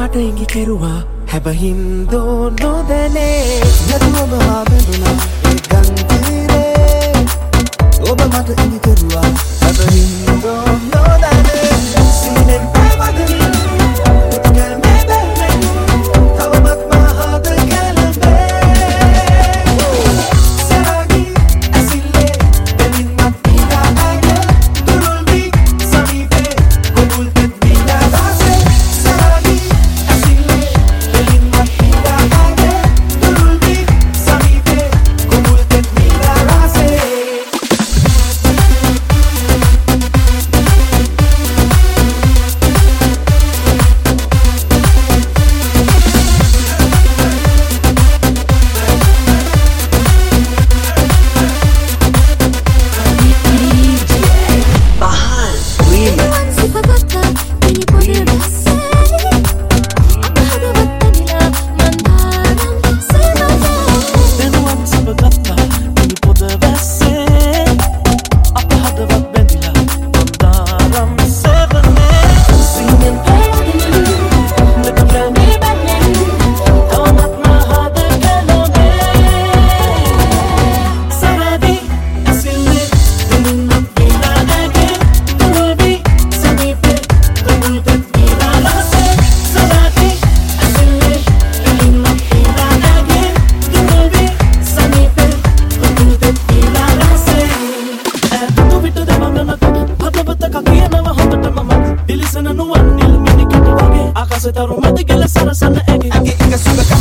පාට ඉඟි කෙරුවා හැබහින්දෝ නොදැනේ නැතුවම ආවෙනුනා ඒ ගන්තිරේ ඔබ මට ඉඟි කෙරුවා හැබහින්දෝ නොදැනේ සීනෙන් පැවදෙන කැලමේ බැලේ තවමත් මහාද කැලමේ සරාගි ඇසිල්ලේ දෙමින් මත් පීඩා ඇගේ දුරුල්වි සමීපේ කොබුල් තෙත් පීඩා දාසේ සරාගි ඇසිල්ලේ දෙමින් මත් පීඩා ඇගේ දුරුල්වි සමීපේ කොබුල් තෙත් පීඩා දාසේ Taruh mati gila sana sana egi egi inga suka